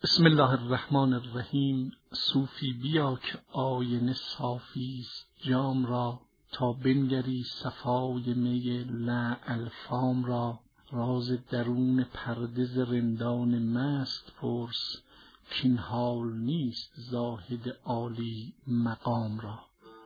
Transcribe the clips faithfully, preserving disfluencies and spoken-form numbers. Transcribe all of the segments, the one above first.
بسم الله الرحمن الرحیم. صوفی بیا که آینه صافی است جام را، تا بنگری صفای می لعل فام را. راز درون پرده ز رندان مست پرس، کاین حال نیست زاهد عالی مقام را.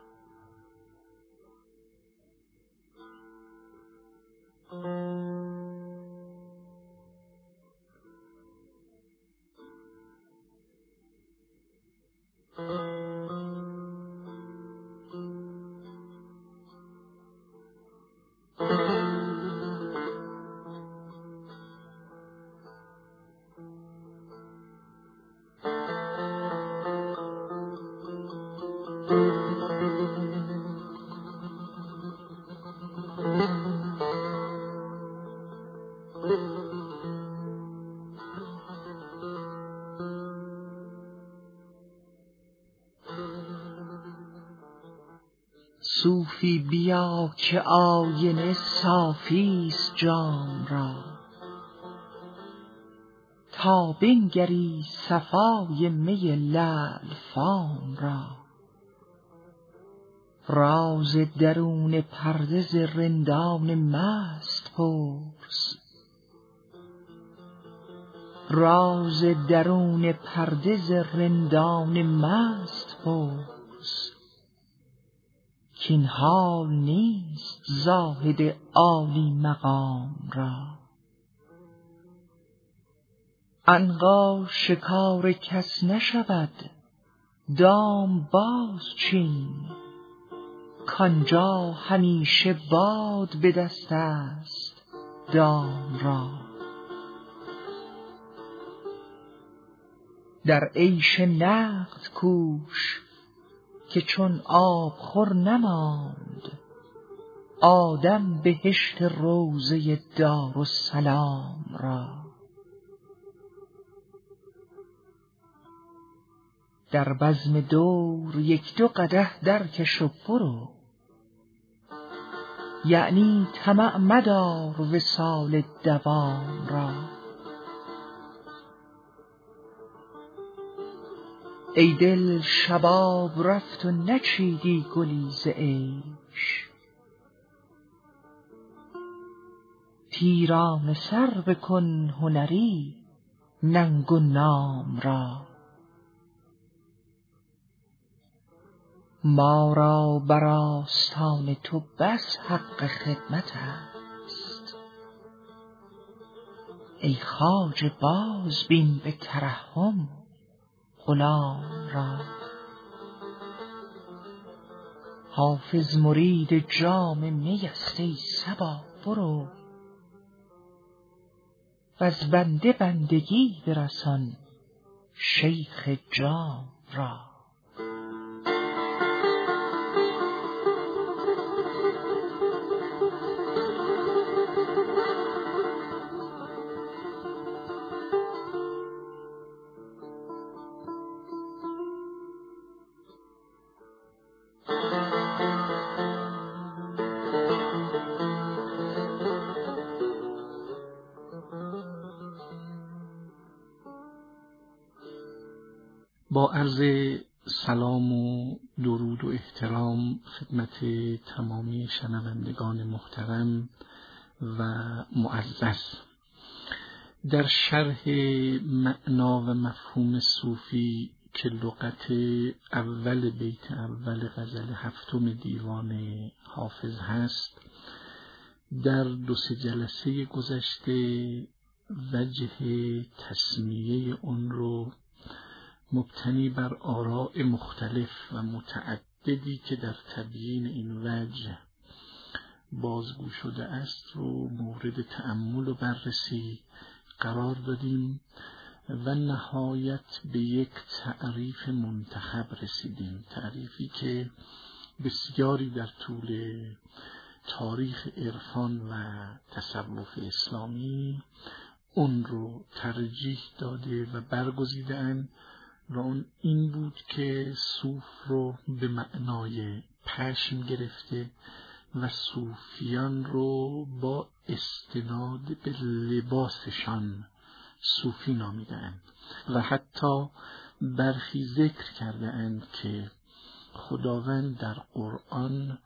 صوفی بیا که آینه صافی است جام را، تا بنگری صفای می لعل فام را. راز درون پرده ز رندان مست پرس، راز درون پرده ز رندان مست پرس، کاین حال نیست زاهد عالی مقام را. عنقا شکار کس نشود دام باز چین، کآنجا همیشه باد به دست است دام را. در عیش نقد کوش که چون آبخور نماند، آدم بهشت روضه دارالسلام را. در بزم دور یک دو قدح درکش و برو، یعنی طمع مدار وصال دوام را. ای دل شباب رفت و نچیدی گلی ز عیش، پیرانه سر بکن هنری ننگ و نام را. ما را بر آستان تو بس حق خدمت است، ای خواجه باز بین به ترحم غلام را. حافظ مرید جام می است ای صبا برو، وز بنده بندگی برسان شیخ جام را. با عرض سلام و درود و احترام خدمت تمامی شنوندگان محترم و معزز، در شرح معنا و مفهوم صوفی که لغت اول بیت اول غزل هفتم دیوان حافظ هست، در دو سه جلسه گذشته وجه تسمیه اون رو مبتنی بر آراء مختلف و متعددی که در تبیین این وجه بازگو شده است رو مورد تأمل و بررسی قرار دادیم و نهایت به یک تعریف منتخب رسیدیم، تعریفی که بسیاری در طول تاریخ عرفان و تصوف اسلامی اون رو ترجیح داده و برگزیده‌اند و اون این بود که صوف رو به معنای پشم گرفته و صوفیان رو با استناد به لباسشان صوفی نامیده‌اند و حتی برخی ذکر کرده اند که خداوند در قرآن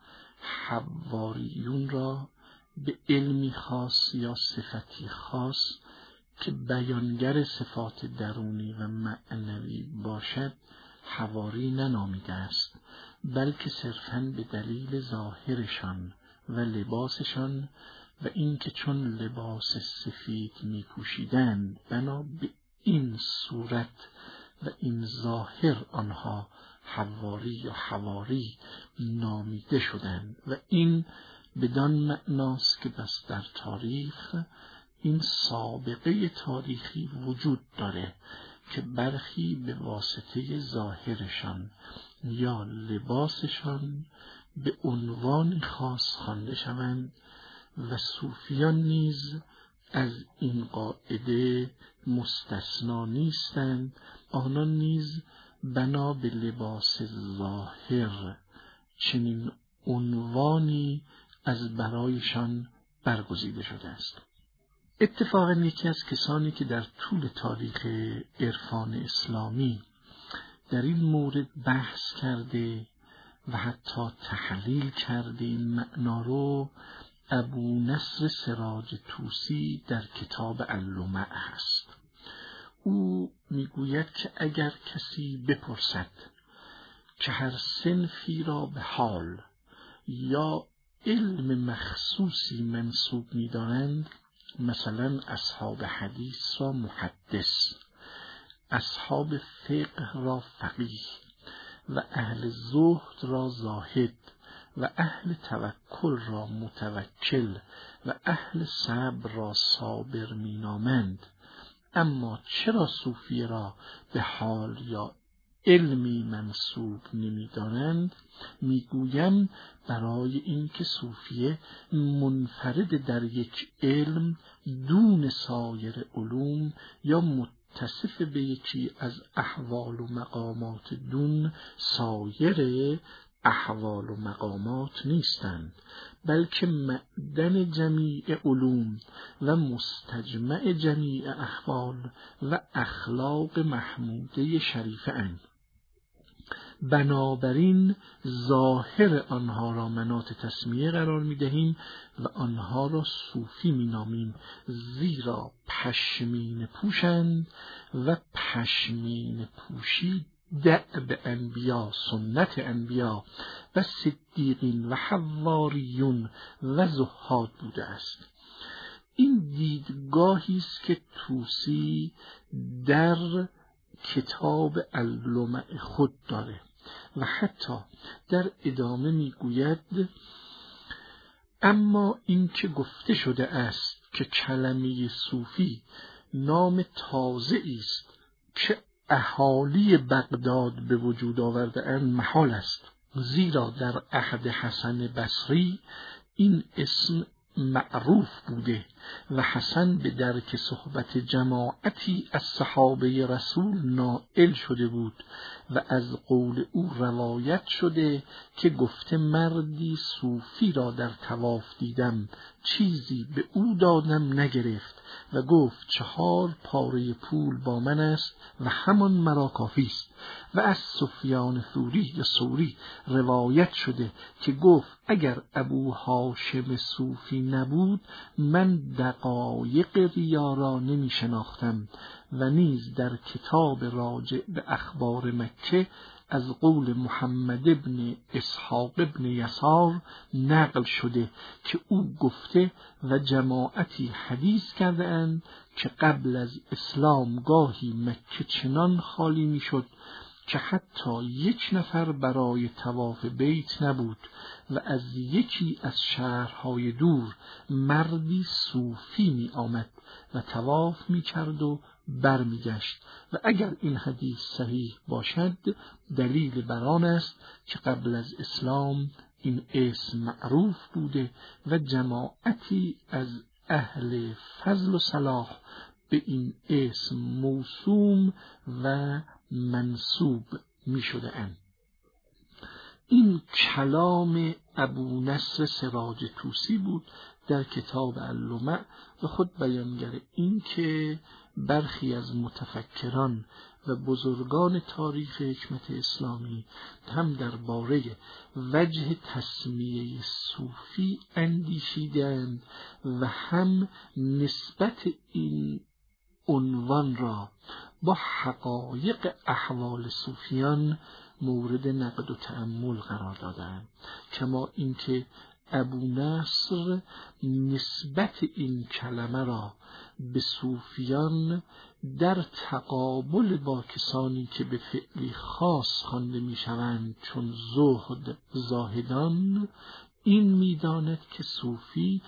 حواریون را به علمی خاص یا صفتی خاص که بیانگر صفات درونی و معنوی باشد حواری ننامیده است، بلکه صرفاً به دلیل ظاهرشان و لباسشان و اینکه چون لباس سفید می پوشیدند بنا به این صورت و این ظاهر آنها حواری یا حواری نامیده شدند و این بدان معناست که بس در تاریخ این سابقه تاریخی وجود داره که برخی به واسطه ظاهرشان یا لباسشان به عنوان خاص خوانده شوند و صوفیان نیز از این قاعده مستثنا نیستند. آنان نیز بنا به لباس ظاهر چنین عنوانی از برایشان برگزیده شده است. اتفاقاً یکی از کسانی که در طول تاریخ عرفان اسلامی در این مورد بحث کرده و حتی تحلیل کرده این معنا رو ابو نصر سراج طوسی در کتاب اللمع هست. او میگوید که اگر کسی بپرسد که هر صنفی را به حال یا علم مخصوصی منسوب می‌دارند، مثلا اصحاب حدیث را محدث، اصحاب فقه را فقیه و اهل زهد را زاهد و اهل توکل را متوکل و اهل صبر را صابر مینامند، اما چرا صوفی را به حال یا علمی منسوب نمی‌دانند؟ میگویم برای اینکه صوفیه منفرد در یک علم دون سایر علوم یا متصف به یکی از احوال و مقامات دون سایر احوال و مقامات نیستند، بلکه معدن جمیع علوم و مستجمع جمیع احوال و اخلاق محموده شریفه اند. بنابراین ظاهر آنها را مناط تسمیه قرار می دهیم و آنها را صوفی می نامیم، زیرا پشمین پوشند و پشمین پوشی دأب انبیا، سنت انبیا و صدیقین و حواریون و زهاد بوده است. این دیدگاهی است که طوسی در کتاب اللمع خود داره و حتی در ادامه میگوید اما این که گفته شده است که کلمه صوفی نام تازه است که اهالی بغداد به وجود آورده اند محال است، زیرا در عهد حسن بصری این اسم معروف بوده و حسن به درک صحبت جماعتی از صحابه رسول نائل شده بود و از قول او روایت شده که گفته مردی صوفی را در طواف دیدم، چیزی به او دادم نگرفت و گفت چهار پاره پول با من است و همان مرا کافی است. و از سفیان ثوری یا ثوری روایت شده که گفت اگر ابو هاشم صوفی نبود من دقایق ریا را نمی شناختم. و نیز در کتاب راجع به اخبار مکه از قول محمد ابن اسحاق ابن یسار نقل شده که او گفته و جماعتی حدیث کرده اند که قبل از اسلام گاهی مکه چنان خالی می شد که حتی یک نفر برای طواف بیت نبود و از یکی از شهرهای دور مردی صوفی می آمد و طواف می کرد و بر می گشت. و اگر این حدیث صحیح باشد دلیل بر آن است که قبل از اسلام این اسم معروف بوده و جماعتی از اهل فضل و صلاح به این اسم موسوم و منسوب می شده اند. این کلام ابو نصر سراج طوسی بود در کتاب اللمع و خود بیانگر این که برخی از متفکران و بزرگان تاریخ حکمت اسلامی هم درباره وجه تسمیه صوفی اندیشیدند و هم نسبت این عنوان را با حقایق احوال صوفیان مورد نقد و تأمل قرار دادند، کما اینکه ابو نصر نسبت این کلمه را به صوفیان در تقابل با کسانی که به فعلی خاص خوانده میشوند چون زهد زاهدان این میداند که صوفی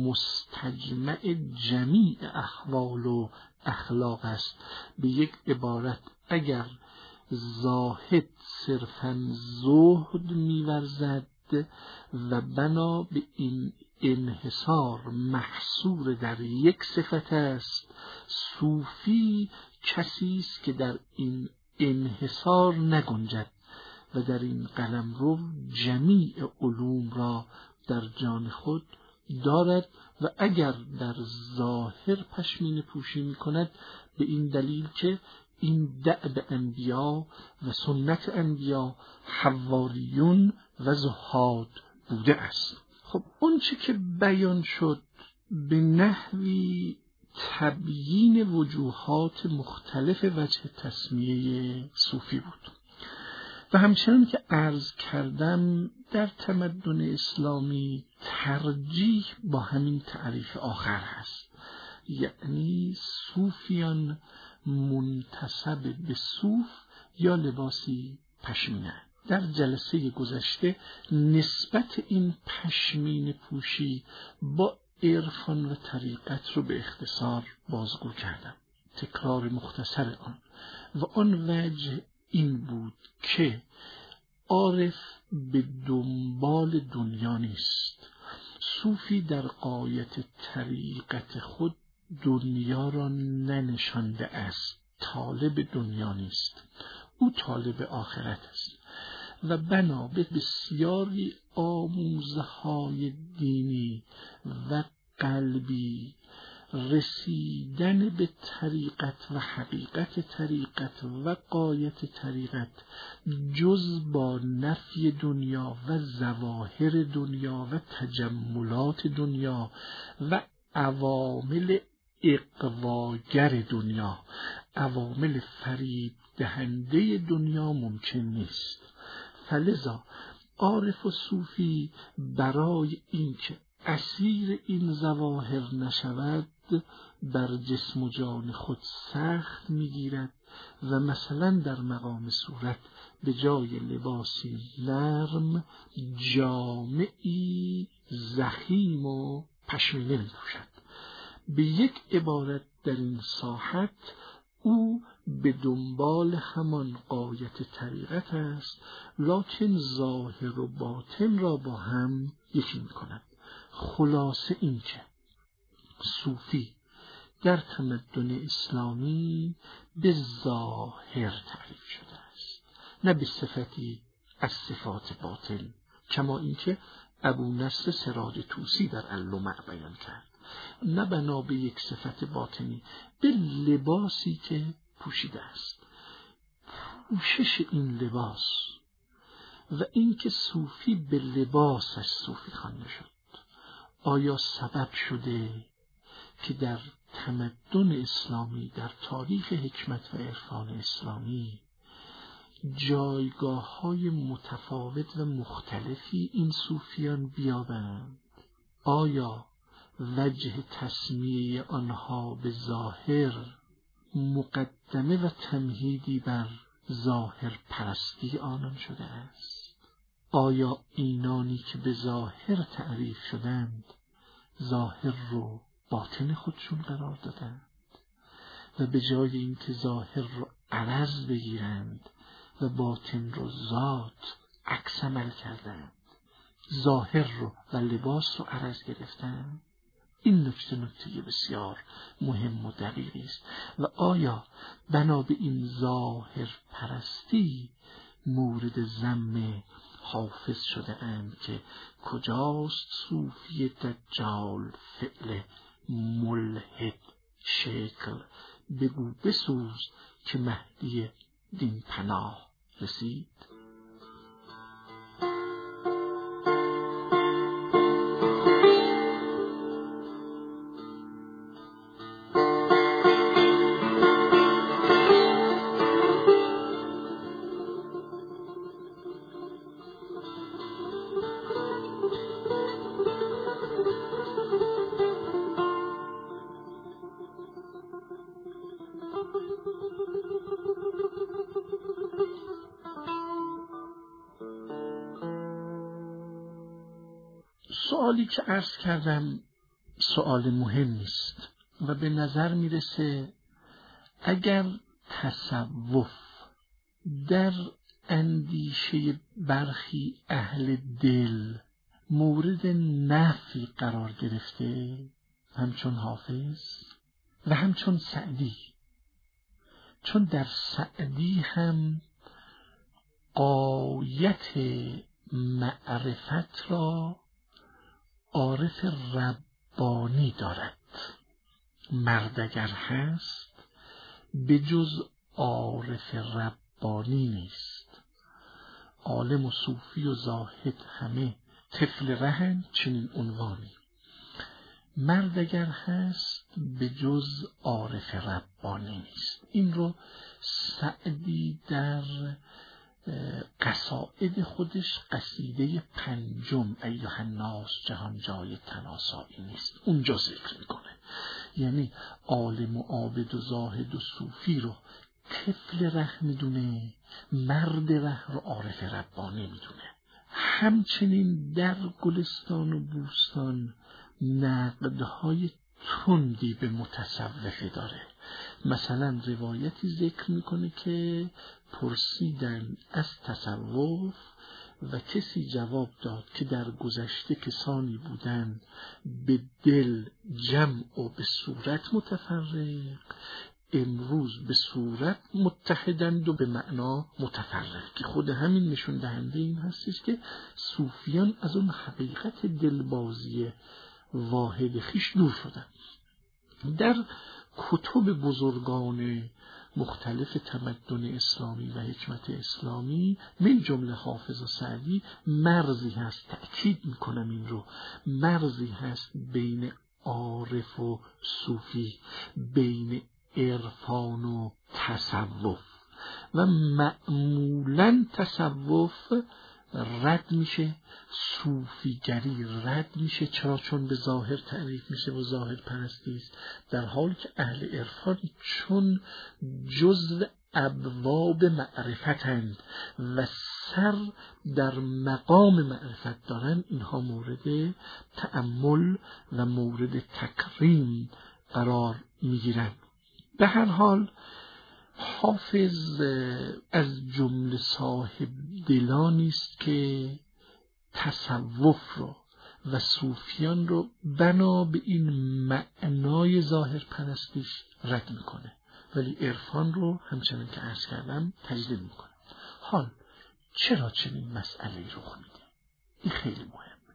مستجمع جمیع احوال و اخلاق است. به یک عبارت اگر زاهد صرفاً زهد می‌ورزد و بنا به این انحصار محصور در یک صفت است، صوفی کسی است که در این انحصار نگنجد و در این قلمرو جمیع علوم را در جان خود دارد و اگر در ظاهر پشمینه پوشی می کند به این دلیل که این دأب انبیا و سنت انبیا حواریون و زهاد بوده است. خب اون چه که بیان شد به نحوی تبیین وجوهات مختلف وجه تسمیه صوفی بود و همچنان که عرض کردم در تمدن اسلامی ترجیح با همین تعریف آخر هست، یعنی صوفیان منتسب به صوف یا لباسی پشمینه. در جلسه گذشته نسبت این پشمینه پوشی با عرفان و طریقت رو به اختصار بازگو کردم. تکرار مختصر آن و آن وجه این بود که عارف به دنبال دنیا نیست. صوفی در غایت طریقت خود دنیا را ننشانده است، طالب دنیا نیست، او طالب آخرت است و بنا به بسیاری آموزه های دینی و قلبی رسیدن به طریقت و حقیقت طریقت و غایت طریقت جز با نفی دنیا و ظواهر دنیا و تجملات دنیا و عوامل اغواگر دنیا، عوامل فریب دهنده دنیا ممکن نیست. فلذا عارف و صوفی برای اینکه اسیر این ظواهر نشود بر جسم و جان خود سخت میگیرد و مثلا در مقام صورت به جای لباسی نرم جامعی ضخیم و پشمینه می‌پوشد. به یک عبارت در این ساحت او به دنبال همان غایت طریقت است، لکن ظاهر و باطن را با هم یکی می‌کند. خلاصه این که صوفی در تمدن اسلامی به ظاهر تعریف شده است، نه به صفتی از صفات باطن، کما اینکه ابو نصر سراج طوسی در اللمع بیان کرد، نه بنا به یک صفت باطنی، به لباسی که پوشیده است. پوشش این لباس و اینکه صوفی به لباسش صوفی خوانده شد آیا سبب شده که در تمدن اسلامی در تاریخ حکمت و عرفان اسلامی جایگاه های متفاوت و مختلفی این صوفیان بیابند؟ آیا وجه تسمیه آنها به ظاهر مقدمه و تمهیدی بر ظاهر پرستی آنان شده است؟ آیا اینانی که به ظاهر تعریف شدند ظاهر رو باطن خودشون قرار دادند و به جای اینکه ظاهر رو عرض بگیرند و باطن رو ذات عکس عمل کردند، ظاهر رو و لباس رو عرض گرفتند؟ این نکته نکته بسیار مهم و دقیقی است. و آیا بنا به این ظاهر پرستی مورد ذم حافظ شده اند که کجاست صوفی دجال فعل ملحد شکل، بگو بسوز که مهدی دین پناه رسید. سوالی که عرض کردم سوال مهمی است و به نظر میرسه اگر تصوف در اندیشه برخی اهل دل مورد نفی قرار گرفته، همچون حافظ و همچون سعدی، چون در سعدی هم غایت معرفت را عارف ربانی دارد، مرد اگر هست به جز عارف ربانی نیست. عالم و صوفی و زاهد همه طفل رهن، چنین عنوانی. مرد اگر هست به جز عارف ربانی نیست. این رو سعدی در قصائد خودش قصیده پنجم ایها الناس جهان جای تناسایی نیست اونجا ذکر میکنه. یعنی عالم و عابد و زاهد و صوفی رو طفل ره میدونه، مرد ره رو عارف ربانی میدونه. همچنین در گلستان و بوستان نقدهای تندی به متصوفه داره. مثلا روایتی ذکر میکنه که پرسیدن از تصوف و کسی جواب داد که در گذشته کسانی بودند به دل جمع و به صورت متفرق، امروز به صورت متحدند و به معنا متفرق، که خود همین نشون دهنده این هستش که صوفیان از اون حقیقت دلبازی واحد خیش دور شدن. در کتب بزرگان مختلف تمدن اسلامی و حکمت اسلامی من جمله حافظ و سعدی مرزی هست، تأکید میکنم این رو، مرزی هست بین عارف و صوفی، بین عرفان و تصوف. و معمولا تصوف رد میشه، صوفیگری رد میشه. چرا؟ چون به ظاهر تعریف میشه و ظاهر پرستی است، در حالی که اهل عرفان چون جزء ابواب معرفتند و سر در مقام معرفت دارن، اینها مورد تأمل و مورد تکریم قرار میگیرند. به هر حال حافظ از جمله صاحب دلانی است که تصوف رو و صوفیان رو بنا به این معنای ظاهر پرستیش رد میکنه، ولی عرفان رو همچنان که عرض کردم تجلیل میکنه. حال چرا چنین مسئله رخ میده؟ این خیلی مهمه.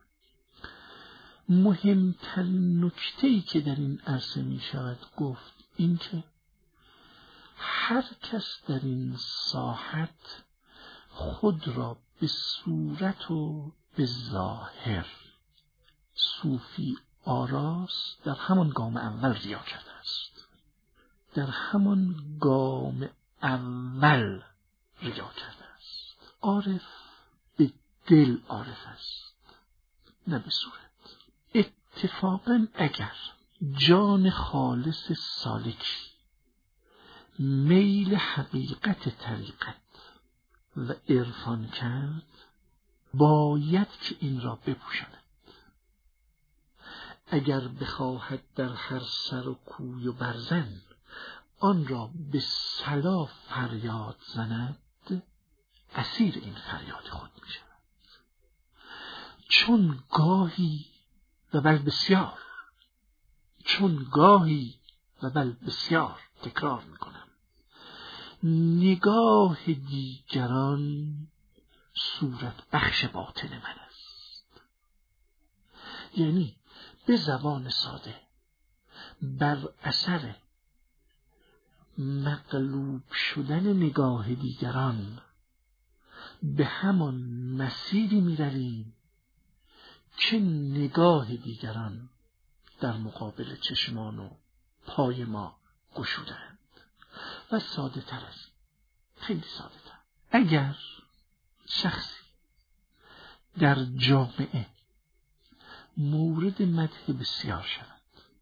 مهمترین نکته‌ای که در این عرصه میشود گفت این که هر کس در این ساحت خود را به صورت و به ظاهر صوفی آراست، در همان گام اول ریا کرده است. در همان گام اول ریا کرده است. عارف به دل عارف است، نه به صورت. اتفاقا اگر جان خالص سالکی میل حقیقت طریقت و عرفان کرد، باید که این را بپوشاند. اگر بخواهد در هر سر و کوی و برزن آن را به صلا فریاد زند، اسیر این فریاد خود می شود. چون گاهی و بل بسیار، چون گاهی و بل بسیار، تکرار می کنم، نگاه دیگران صورت بخش باطن من است. یعنی به زبان ساده بر اثر مغلوب شدن نگاه دیگران به همان مسیری می‌رویم که نگاه دیگران در مقابل چشمان و پای ما گشودند. و ساده تر از این، خیلی ساده تر، اگر شخصی در جامعه مورد مدح بسیار شود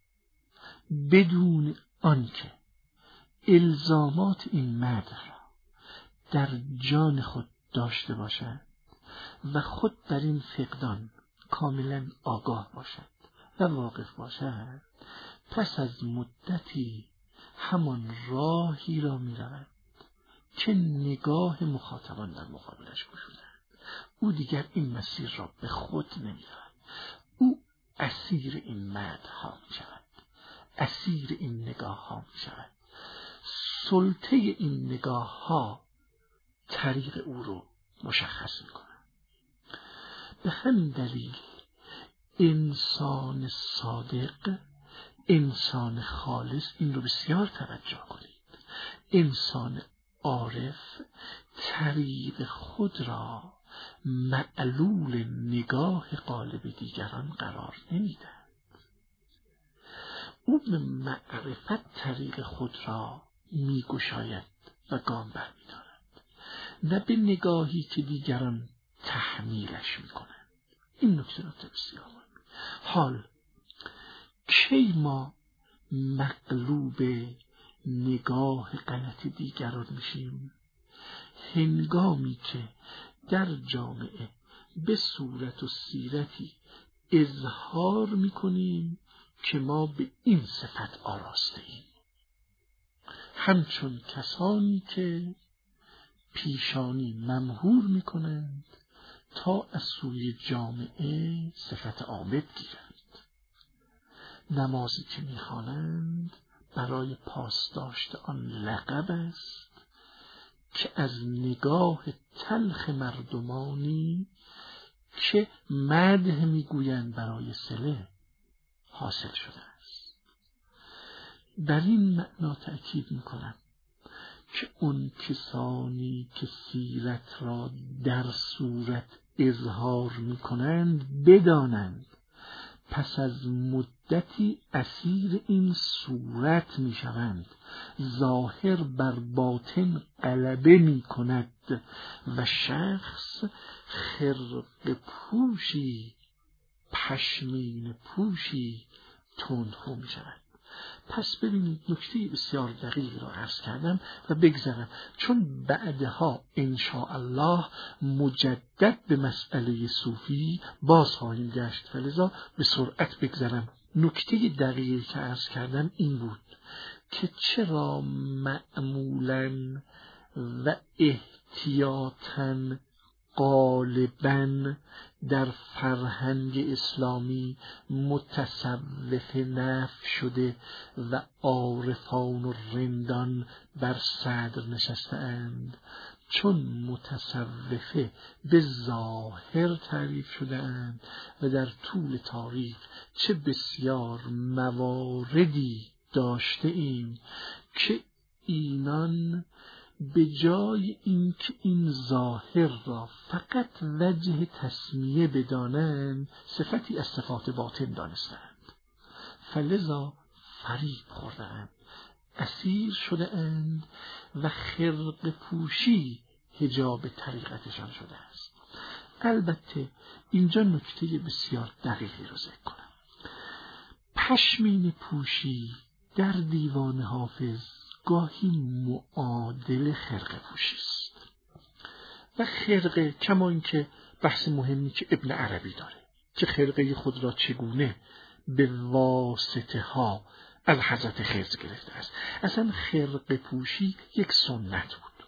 بدون آنکه الزامات این مدح را در جان خود داشته باشد و خود در این فقدان کاملا آگاه باشد و واقف باشد، پس از مدتی همان راهی را می رود که نگاه مخاطبان در مقابلش گشودند. او دیگر این مسیر را به خود نمی رود. او اسیر این مدح ها می شود، اسیر این نگاه ها می شود. سلطه این نگاه ها طریق او رو مشخص می کند. به همین دلیل انسان صادق، انسان خالص، این رو بسیار توجه کنید، انسان عارف طریق خود را معلول نگاه غالب دیگران قرار نمیدهد. او به معرفت طریق خود را میگشاید و گام برمی‌دارد، نه به نگاهی که دیگران تحمیلش میکنند. این نکته نکته بسیار مهمه. حال کی ما مغلوب نگاه غلط دیگران میشیم؟ هنگامی که در جامعه به صورت و سیرتی اظهار میکنیم که ما به این صفت آراسته ایم، همچون کسانی که پیشانی ممهور میکنند تا از سوی جامعه صفت عابد گیرند. نمازی که میخوانند برای پاسداشت آن لقب است که از نگاه تلخ مردمانی که مدح میگویند برای صله حاصل شده است. در این معنا تأکید میکنم که اون کسانی که سیرت را در صورت اظهار میکنند بدانند پس از مدتی اسیر این صورت میشوند، ظاهر بر باطن غلبه میکند و شخص خرقه پوشی، پشمین پوشی تندخو میشوند. پس ببینید نکته بسیار دقیق را عرض کردم و بگذرم، چون بعدها انشاءالله مجدد به مسئله صوفی باز خواهیم گشت، فلذا به سرعت بگذرم. نکته دقیقی که عرض کردم این بود که چرا معمولاً و احتیاطاً غالباً در فرهنگ اسلامی متصوف نفی شده و عارفان و رندان بر صدر نشسته اند؟ چون متصوفه به ظاهر تعریف شده اند و در طول تاریخ چه بسیار مواردی داشته ایم که اینان به جای اینکه این ظاهر را فقط وجه تسمیه بدانند، صفتی از صفات باطن دانستند، فلذا فریب خوردند، اسیر شده اند و خرقه پوشی حجاب طریقتشان شده است. البته اینجا نکته بسیار دقیقی رو ذکر کنم. پشمین پوشی در دیوان حافظ گاهی معادل خرقه پوشی است و خرقه، کما اینکه بحث مهمی که ابن عربی داره که خرقه خود را چگونه به واسطه ها از حضرت خضر گرفته است. اصلا خرقه پوشی یک سنت بود.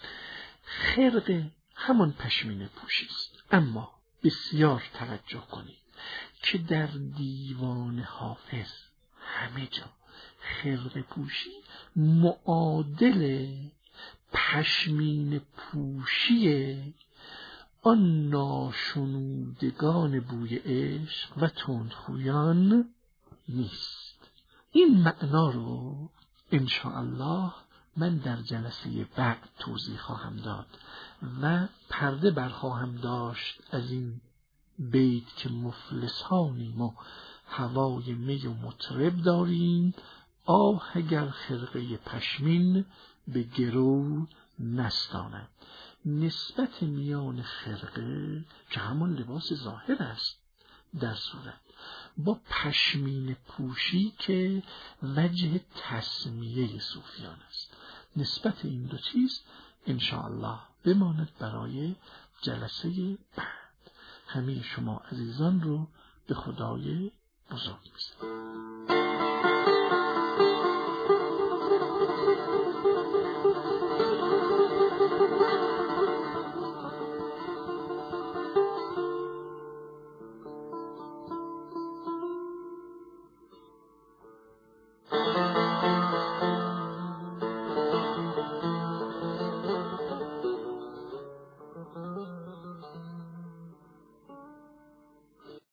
خرقه همان پشمینه پوشی است، اما بسیار توجه کنید که در دیوان حافظ همه جا خرقه پوشی معادل پشمین پوشی آن ناشنودگان بوی عشق و تندخویان نیست. این معنا رو انشاءالله من در جلسه بعد توضیح خواهم داد و پرده برخواهم داشت از این بیت که مفلسانیم و هوای می و مطرب داریم، آه اگر خرقه پشمین به گرو نستاند. نسبت میان خرقه که همان لباس ظاهر است در صورت با پشمین پوشی که وجه تسمیه صوفیان است، نسبت این دو چیز انشاءالله بماند برای جلسه بعد. همه شما عزیزان رو به خدای بزرگ می‌سپارم.